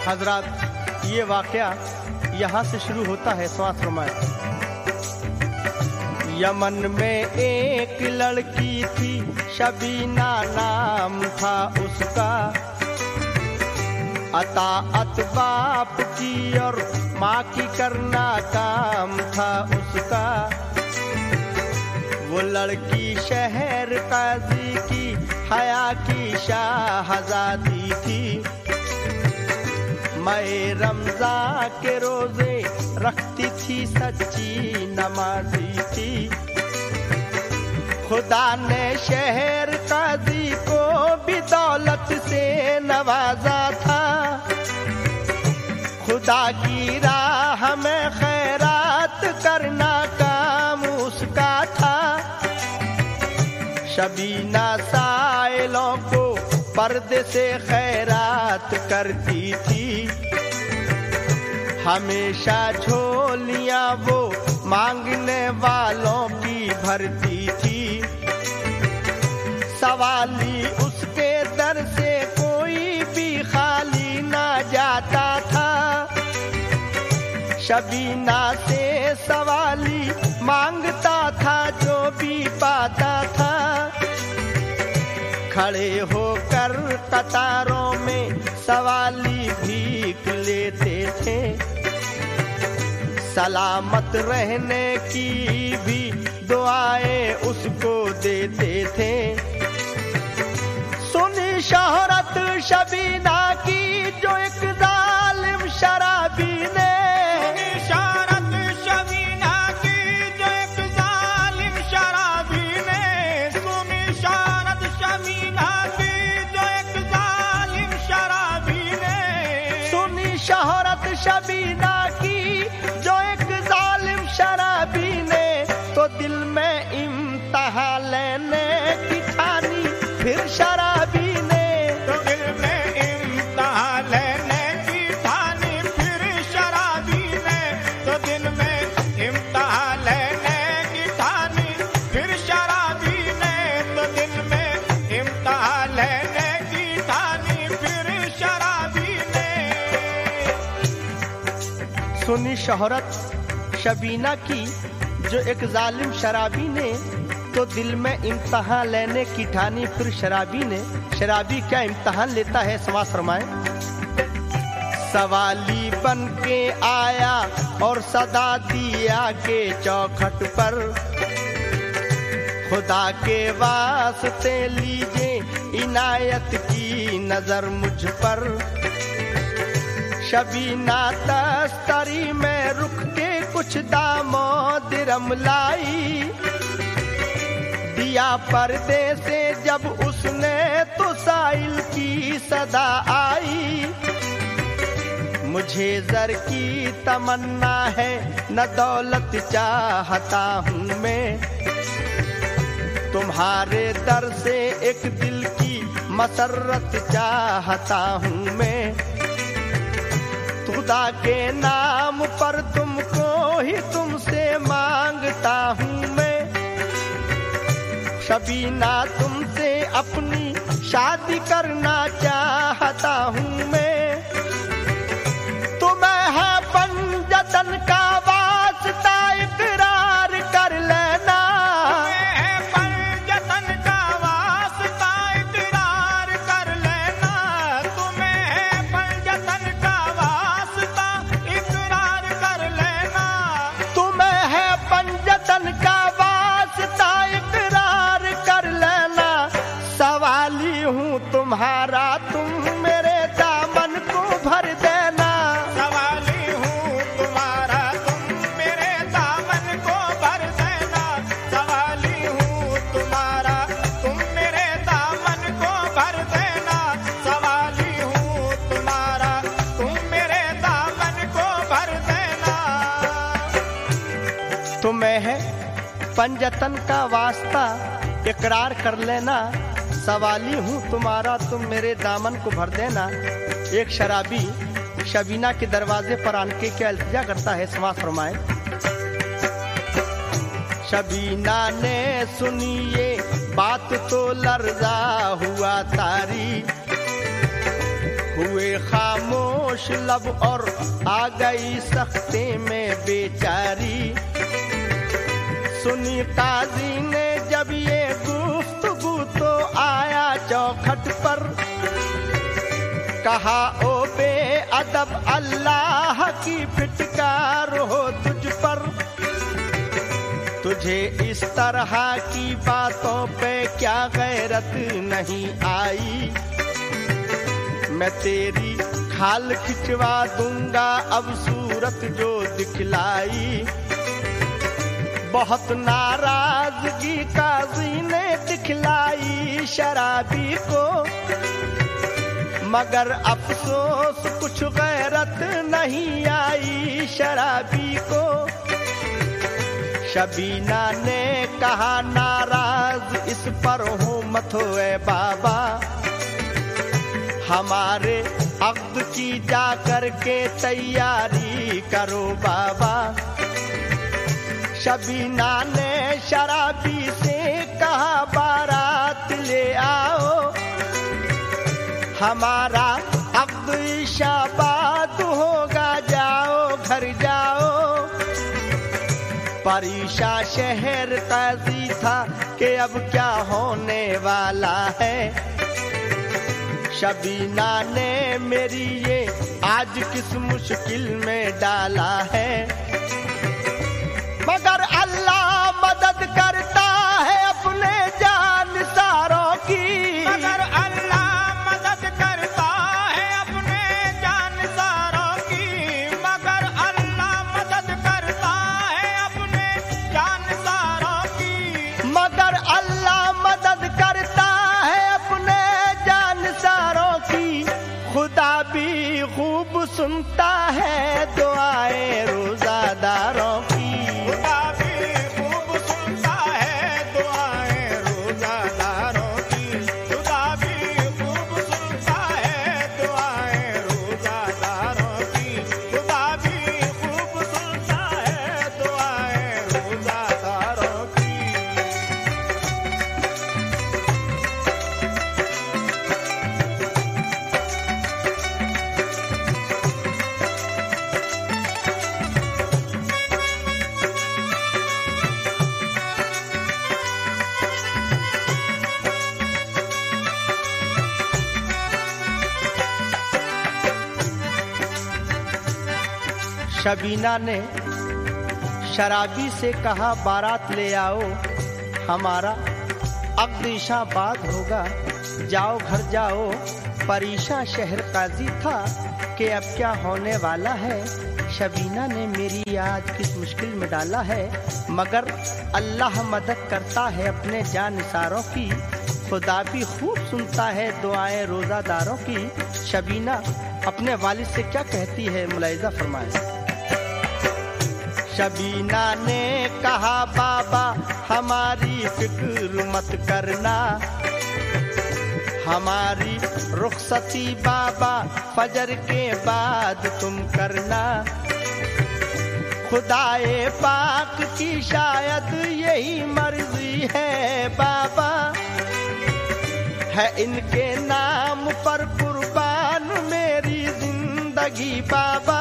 हजरात, ये वाकया यहाँ से शुरू होता है। समाज फरमाए। यमन में एक लड़की थी, शबीना नाम था उसका। अताअत बाप की और माँ की करना काम था उसका। वो लड़की शहर काजी की हया की शाहजादी थी। मैं रमज़ान के रोजे रखती थी, सच्ची नमाजी थी। खुदा ने शहर काजी को भी दौलत से नवाजा था। खुदा की राह में खैरात करना काम उसका था। शबीना साइलों को पर्दे से खैरात करती थी। हमेशा झोलियां वो मांगने वालों की भरती थी। सवाली उसके दर से कोई भी खाली ना जाता था। शबीना से सवाली मांगता था जो भी पाता था। खड़े होकर कतारों में सवाली भीख लेते थे। सलामत रहने की भी दुआएं उसको देते थे। सुनी शोहरत शबीना की जो एक जालिम शराबी ने। शोहरत शबीना की जो एक जालिम शराबी ने। सुनी शोहरत शबीना की जो एक जालिम शराबी ने। सुनी शोहरत शबीना की जो एक जालिम शराबी ने। तो दिल में इम्तिहान लेने की ठानी फिर शराबी ने। तो दिल में इम्तिहान लेने की ठानी फिर शराबी ने। तो दिल में इम्तिहान लेने की ठानी फिर शराबी ने। तो दिल में इम्तिहान लेने की ठानी फिर शराबी ने। सुनी शोहरत शबीना की जो एक जालिम शराबी ने। तो दिल में इम्तिहान लेने की ठानी फिर शराबी ने। शराबी क्या इम्तिहान लेता है? समाज फरमाए। सवाली बन के आया और सदा दिया के चौखट पर। खुदा के वास्ते लीजिए इनायत की नजर मुझ पर। शबीना तस्तरी में रुक के कुछ दामो दिरम लाई। दिया पर्दे से जब उसने तो साइल की सदा आई। मुझे जर की तमन्ना है न दौलत चाहता हूँ मैं। तुम्हारे दर से एक दिल की मसरत चाहता हूँ मैं। खुदा के नाम पर तुमको ही तुमसे मांगता हूँ मैं। शबीना तुमसे अपनी शादी करना चाहता हूँ मैं। तुम्हें है पंजतन का वास्ता इकरार कर लेना। तुम्हें है पंजतन का वास्ता इकरार कर लेना। तुम्हें है पंजतन का वास्ता इकरार कर लेना। तुम्हें है पंजतन का वास्ता इकरार कर लेना। सवाली हूँ तुम्हारा, तुम मेरे दामन को भर देना। सवाली हूँ तुम्हारा, तुम मेरे दामन को भर देना। सवाली हूँ तुम्हारा, तुम मेरे दामन को भर देना। सवाली हूँ तुम्हारा, तुम मेरे दामन को भर देना। तुम्हें है पंजतन का वास्ता इकरार कर लेना। सवाली हूँ तुम्हारा, तुम मेरे दामन को भर देना। एक शराबी शबीना के दरवाजे पर आके क्या इल्तिजा करता है? समाज फरमाए। शबीना ने सुनी ये बात तो लर्जा हुआ तारी। हुए खामोश खामोश लब और आ गई सख्ते में बेचारी। सुनी काजी ने जब ये गुफ्तगू तो आया चौखट पर, कहा ओ बेअदब अल्लाह की फिटकार हो तुझ पर। तुझे इस तरह की बातों पे क्या गैरत नहीं आई, मैं तेरी खाल खिंचवा दूंगा अब सूरत जो दिखलाई। बहुत नाराजगी काजी ने दिखलाई शराबी को, मगर अफसोस कुछ गैरत नहीं आई शराबी को। शबीना ने कहा नाराज इस पर हो मत होए बाबा, हमारे अक़्द की जा कर के तैयारी करो बाबा। शबीना ने शराबी से कहा बारात ले आओ, हमारा अक़्द शाबाद होगा, जाओ घर जाओ। परीशा शहर काजी था कि अब क्या होने वाला है। शबीना ने मेरी ये आज किस मुश्किल में डाला है, मगर अल्लाह मदद करता है अपने जानसारों की। मगर अल्लाह मदद करता है अपने जानसारों की, मगर अल्लाह मदद करता है अपने जानसारों की। मगर अल्लाह मदद करता है अपने जानसारों की, खुदा भी खूब सुनता है दुआएं रोजादारों की। खुदा भी खूब सुनता है दुआएं रोजादारों की, खुदा भी खूब सुनता है दुआएं रोजादारों की, खुदा भी खूब सुनता है दुआएं रोजादारों की। शबीना ने शराबी से कहा बारात ले आओ, हमारा अक़्द शाबाद होगा, जाओ घर जाओ। परीशा शहर काजी था कि अब क्या होने वाला है। शबीना ने मेरी आज किस मुश्किल में डाला है, मगर अल्लाह मदद करता है अपने जानसारों की। खुदा भी खूब सुनता है दुआएं रोजादारों की। शबीना अपने वालिद से क्या कहती है, मुलाहिजा फरमाएं। शबीना ने कहा बाबा हमारी फिक्र मत करना, हमारी रुखसती बाबा फजर के बाद तुम करना। खुदाए पाक की शायद यही मर्जी है बाबा, है इनके नाम पर कुर्बान मेरी जिंदगी बाबा।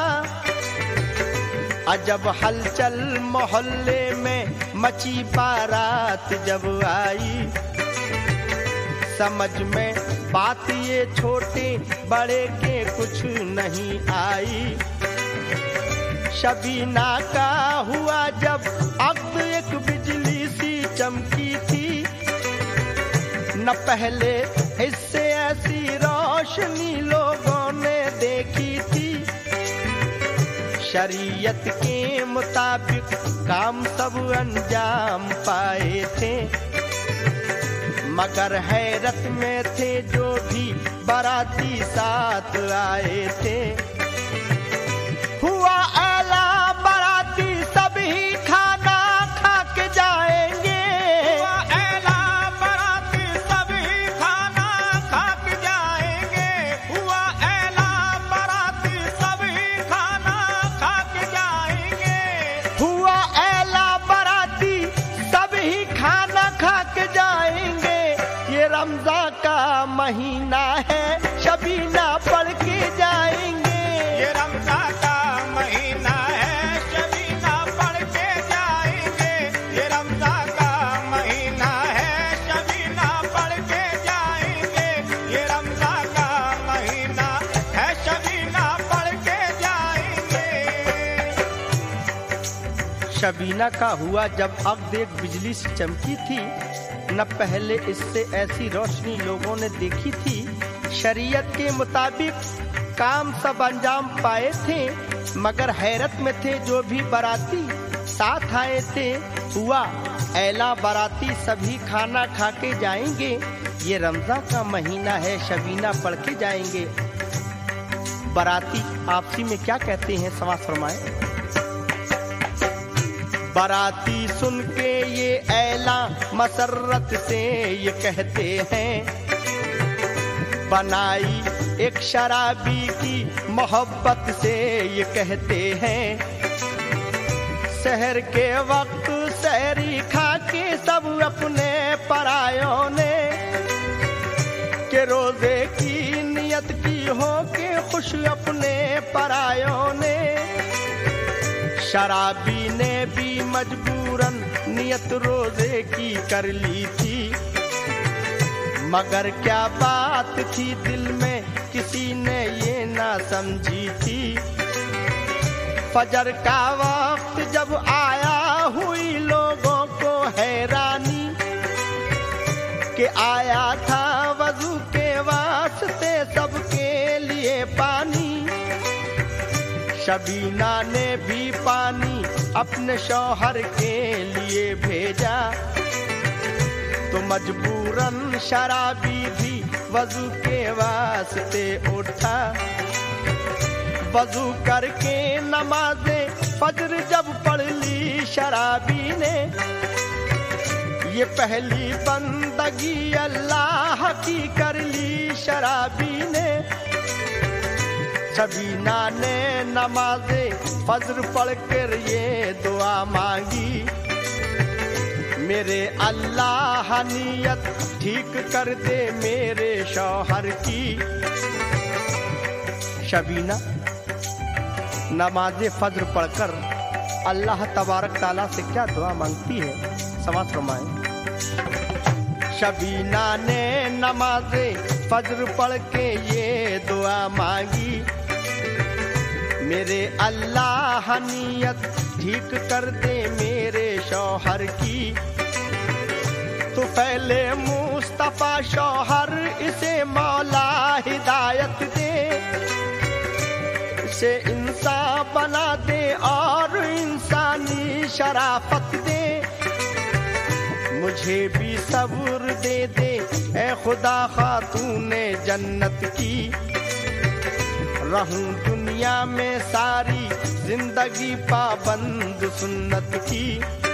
अजब हलचल मोहल्ले में मची बारात जब आई, समझ में बात ये छोटे बड़े के कुछ नहीं आई। शबीना का हुआ जब अक़्द एक बिजली सी चमकी थी, न पहले इससे ऐसी रोशनी लोगों ने देखी थी। शरीयत के मुताबिक काम सब अंजाम पाए थे, मगर हैरत में थे जो भी बाराती साथ आए थे। हुआ ऐला बाराती सभी खाना खा के जाएंगे, हुआ ऐला बाराती सभी खाना खा के जाएंगे, हुआ ऐला बाराती सभी खाना खा के जाएंगे। हुआ ऐला बाराती सभी खाना खा के जाएंगे। ये रमज़ान का महीना है, शबीना पढ़ के जाएंगे। शबीना का हुआ जब अब देख बिजली सी चमकी थी, न पहले इससे ऐसी रोशनी लोगों ने देखी थी। शरीयत के मुताबिक काम सब अंजाम पाए थे, मगर हैरत में थे जो भी बाराती साथ आए थे। हुआ ऐला बाराती सभी खाना खा के जाएंगे, ये रमजान का महीना है शबीना पढ़ के जाएंगे। बाराती आपसी में क्या कहते हैं, समाज फरमाए। बाराती सुन के ये ऐला मसरत से ये कहते हैं, बनाई एक शराबी की मोहब्बत से ये कहते हैं। शहर के वक्त सहरी खा के सब अपने परायों ने, के रोजे की नियत की हो के खुश अपने परायों ने। शराबी ने भी मजबूरन नियत रोजे की कर ली थी, मगर क्या बात थी दिल में किसी ने ये ना समझी थी। फजर का वक्त जब आया हुई लोगों को हैरानी, कि आया था वजू के वास्ते सबके लिए पानी। शबीना ने भी पानी अपने शौहर के लिए भेजा, तो मजबूरन शराबी भी वजू के वास्ते उठा। वजू करके नमाज़े फजर जब पढ़ ली शराबी ने, ये पहली बंदगी अल्लाह की कर ली शराबी ने। शबीना ने नमाज़े फजर पढ़ कर ये दुआ मांगी, मेरे अल्लाह नियत ठीक कर दे मेरे शौहर की। शबीना नमाज़े फजर पढ़कर अल्लाह तबारक ताला से क्या दुआ मांगती है, समाज फरमाएं। शबीना ने नमाज़े फजर पढ़ के ये दुआ मांगी, मेरे अल्लाह नियत ठीक कर दे मेरे शौहर की। तो पहले मुस्तफा शौहर इसे मौला हिदायत दे, इसे इंसान बना दे और इंसानी शराफत दे। मुझे भी सब्र दे दे ए खुदा खातूने जन्नत की, रहूं दुनिया में सारी जिंदगी पाबंद सुन्नत की।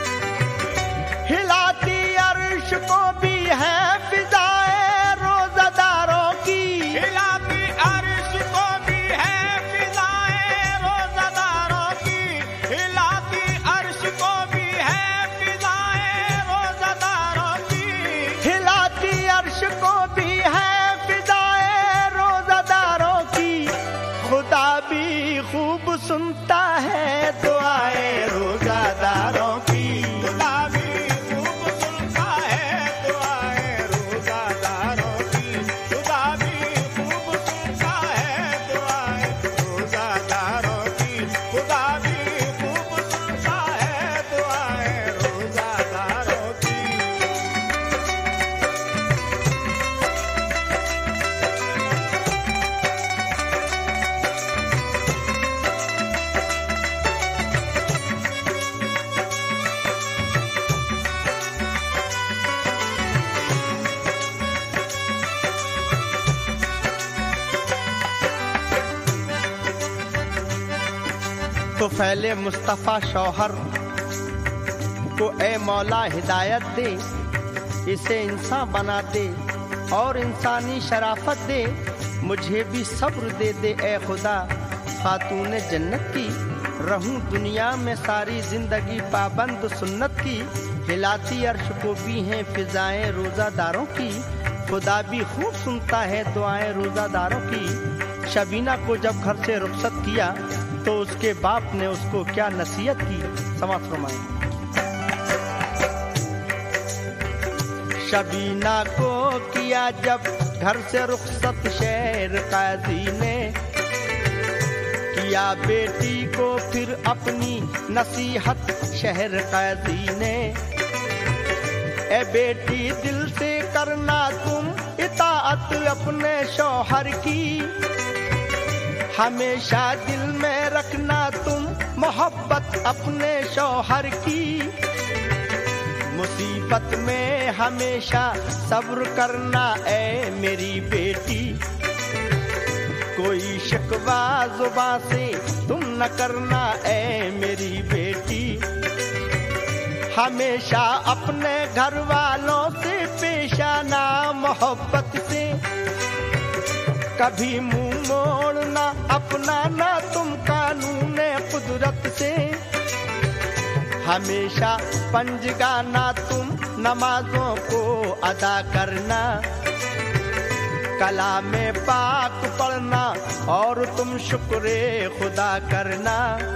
हिलाती अर्श को भी है फिजाए रोज़ादारों की, हिलाती अर्श को भी है फिजाए रोज़ादारों की। हिलाती अर्श को भी है फिजाए रोज़ादारों की। हिलाती अर्श को भी है फिजाए रोज़ादारों की। खुदा भी खूब सुनता है दुआएं रोज़ादारों की। खुदा भी खूब सुनता है दुआएं रोज़ादारों की। खुदा भी खूब सुनता है दुआएं रोज़ादारों की। खुदा भी खूब सुनता है दुआएं रोज़ादारों की। तो फैले मुस्तफ़ा शौहर को ए मौला हिदायत दे, इसे इंसान बना दे और इंसानी शराफत दे। मुझे भी सब्र दे दे ए खुदा खातूने जन्नत की, रहूं दुनिया में सारी जिंदगी पाबंद सुन्नत की। हिलाती अर्श को भी हैं फिजाएं रोज़ादारों की, खुदा भी खूब सुनता है दुआएं रोज़ादारों की। शबीना को जब घर से रुखसत किया तो उसके बाप ने उसको क्या नसीहत की, समाज फरमाएं। शबीना को किया जब घर से रुखसत शेर काजी ने, किया बेटी को फिर अपनी नसीहत शहर कैदी ने। ए बेटी दिल से करना तुम इताअत अपने शौहर की, हमेशा दिल में रखना तुम मोहब्बत अपने शौहर की। मुसीबत में हमेशा सब्र करना ऐ मेरी बेटी, कोई शिकवा जुबां से तुम न करना ऐ मेरी बेटी। हमेशा अपने घर वालों से पेश आना मोहब्बत से, कभी मुंह मोड़ना अपनाना तुम कानून कुदरत से। हमेशा पंजगाना तुम नमाजों को अदा करना, कलामे पाक पढ़ना और तुम शुक्रे खुदा करना।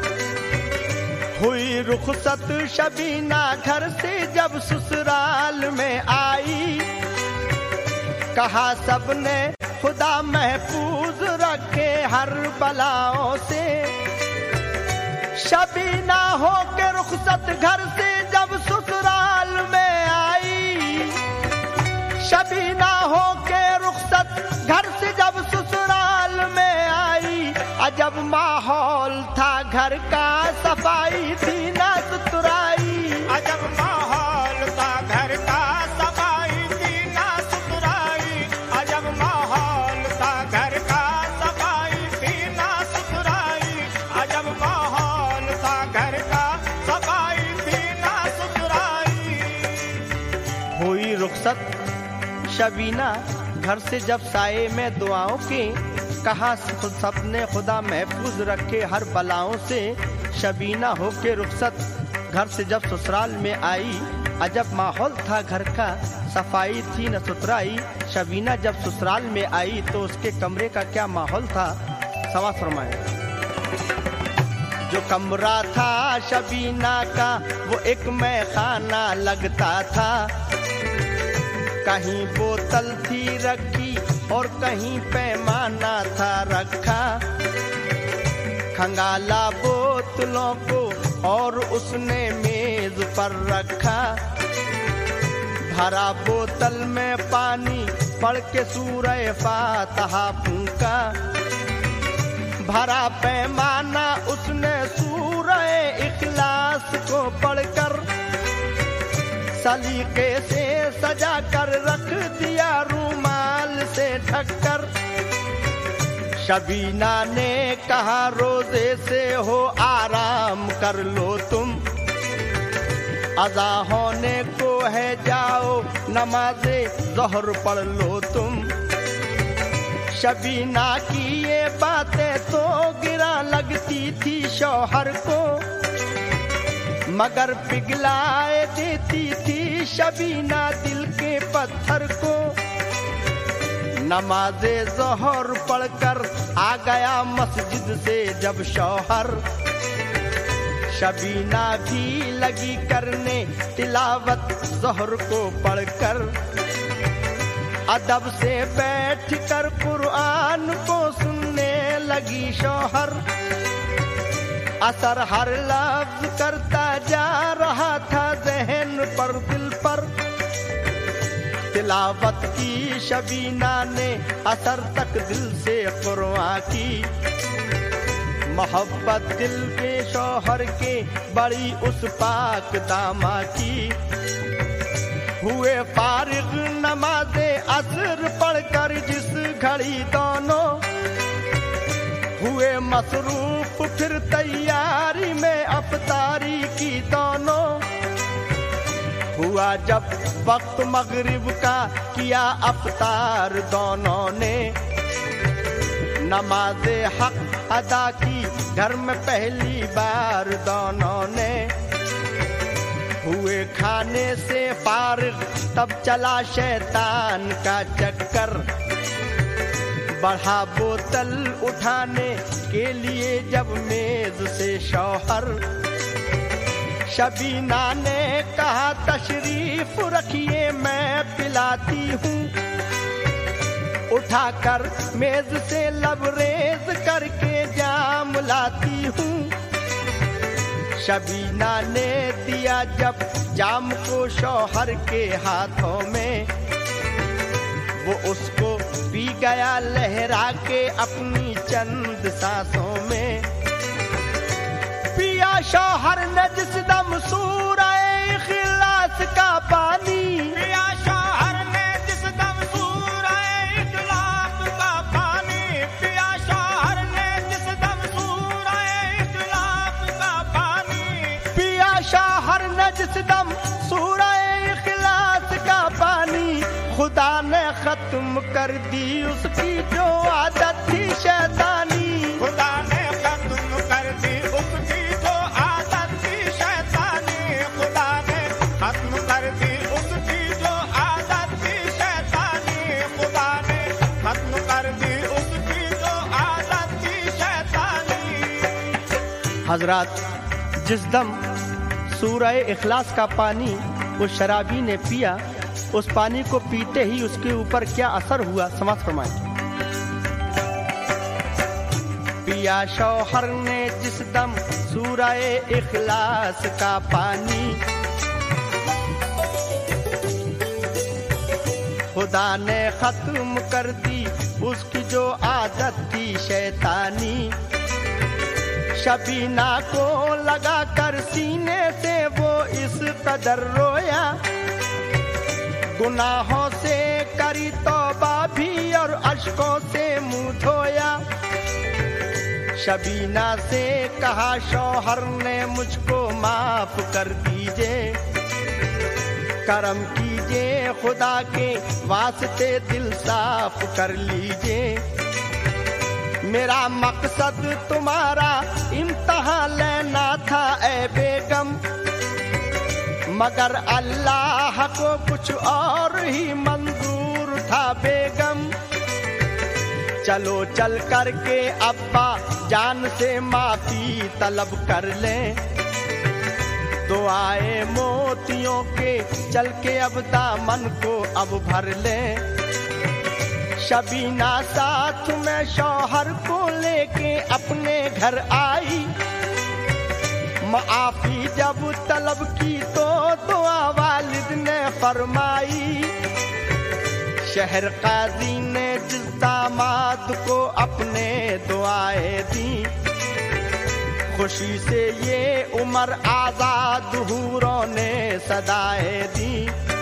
हुई रुखसत शबीना घर से जब ससुराल में आई, कहा सबने खुदा महफूज रखे हर बलाओं से। शबीना हो के रुखसत घर से जब ससुराल में आई, शबीना हो के रुखसत घर से जब ससुराल में आई। अजब माहौल था घर का, सफाई थी ना सुथराई। अजब माहौल था घर का, सफाई थी ना सुथराई। अजब माहौल था घर का, सफाई थी ना सुथराई। अजब माहौल था घर का, सफाई थी ना सुथराई। हुई रुखसत शबीना घर से जब साये में दुआओं के, कहा सबने खुदा महफूज रखे हर बलाओं से। शबीना होके रुखसत घर से जब ससुराल में आई, अजब माहौल था घर का, सफाई थी न सुथराई। शबीना जब ससुराल में आई तो उसके कमरे का क्या माहौल था, समाज फरमाए। जो कमरा था शबीना का वो एक मैखाना लगता था, कहीं बोतल थी रखी और कहीं पैमाना था रखा। खंगाला बोतलों को और उसने मेज पर रखा, भरा बोतल में पानी पढ़ के सूरह फातिहा फूंका। भरा पैमाना उसने सूरह इखलास को पढ़कर, सलीके से सजा कर रख दिया रूमाल से ढककर। शबीना ने कहा रोजे से हो आराम कर लो तुम, अज़ा होने को है जाओ नमाज़े ज़ोहर पढ़ लो तुम। शबीना की ये बातें तो गिरा लगती थी शौहर को, मगर पिघलाए देती थी शबीना दिल के पत्थर को। नमाज़े ज़ोहर पढ़कर आ गया मस्जिद से जब शौहर, शबीना भी लगी करने तिलावत ज़ोहर को पढ़कर। अदब से बैठ कर कुरान को सुनने लगी शौहर, असर हर लफ्ज करता जा रहा था ज़हन पर दिल पर। तिलावत की शबीना ने असर तक दिल से कुरान की, मोहब्बत दिल के शौहर के बड़ी उस पाक दामा की। हुए फारिग नमाज़े असर पढ़कर जिस घड़ी दोनों, हुए मसरूफ फिर तैयारी में अफ्तारी की दोनों। हुआ जब वक्त मगरिब का किया अफ्तार दोनों ने, नमाज़े हक अदा की घर में पहली बार दोनों ने। हुए खाने से फारिग तब चला शैतान का चक्कर, बढ़ा बोतल उठाने के लिए जब मेज से शौहर। शबीना ने कहा तशरीफ रखिए मैं पिलाती हूँ, उठाकर मेज से लबरेज करके जाम लाती हूँ। शबीना ने दिया जब जाम को शौहर के हाथों में, वो उसको पी गया लहरा के अपनी चंद सांसों में। पिया शौहर ने जिस दम सूरह इखलास का पानी, पिया शौहर ने जिस दम सूरह इखलास का पानी, पिया शौहर ने जिस दम सूरह इखलास का पानी, पिया शौहर ने जिस दम सूरह इखलास का पानी। खुदा ने खत्म कर दी उसकी जो आदत थी शैतानी, खुदा ने खत्म कर दी उसकी जो आदत थी शैतानी, खुदा ने खत्म कर दी उसकी जो आदत थी शैतानी, खुदा ने खत्म कर दी उसकी जो आदत थी शैतानी। हजरात, जिस दम सूरह इखलास का पानी उस शराबी ने पिया, उस पानी को पीते ही उसके ऊपर क्या असर हुआ समझ फरमाएं। पिया शौहर ने जिस दम सूरह इखलास का पानी, खुदा ने खत्म कर दी उसकी जो आदत थी शैतानी। शबीना को लगा कर सीने से वो इस कदर रोया, गुनाहों से करी तौबा भी और अश्कों से मुंह धोया। शबीना से कहा शौहर ने मुझको माफ कर दीजिए, करम कीजिए खुदा के वास्ते दिल साफ कर लीजिए। मेरा मकसद तुम्हारा इम्तिहान लेना था ए बेगम, मगर अल्लाह को कुछ और ही मंजूर था बेगम। चलो चल करके अब्बा जान से माफी तलब कर लें, दुआए मोतियों के चल के अब दामन को अब भर लें। शबीना साथ में शौहर को लेके अपने घर आई, माफी जब तलब की तो दुआ वालिद ने फरमाई। शहर काजी ने जिस दामाद को अपने दुआएं दी, खुशी से ये उम्र आजाद हूरों ने सदाएं दी।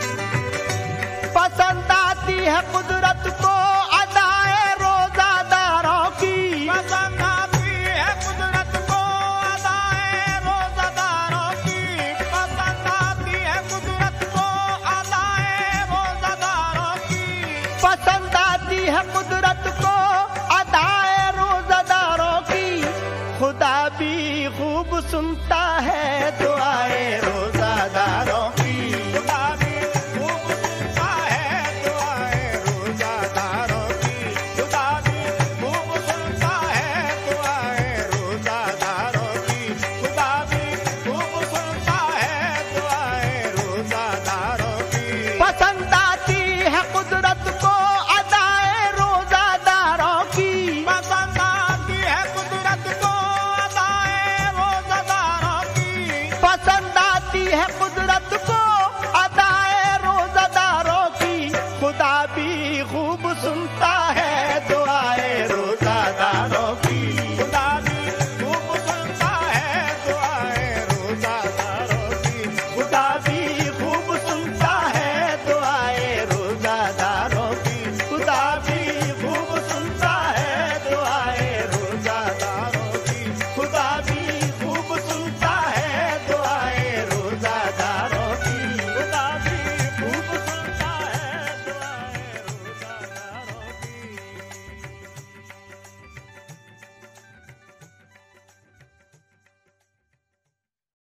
पसंद आती है कुदरत को अदाए रोजादारों की, पसंद आती है कुदरत को अदाए रोजादारों की, पसंद आती है कुदरत को अदाए रोजादारों की, पसंद आती है कुदरत को अदाए रोजादारों की। खुदा भी खूब सुनता है दुआए रोजादारों की, खुदा भी खूब सुनता है दुआए रोजादारों की, खुदा भी खूब सुनता है दुआए रोजादारों की, खुदा भी खूब सुनता है दुआए रोजादारों की। पसंद आती है कुदरत को अदाए रोजादारों की, पसंद आती है कुदरत को अदाए रोजादारों की, पसंद आती है कुदरत को अदाए रोजादारों की। खुदा भी खूब सुनता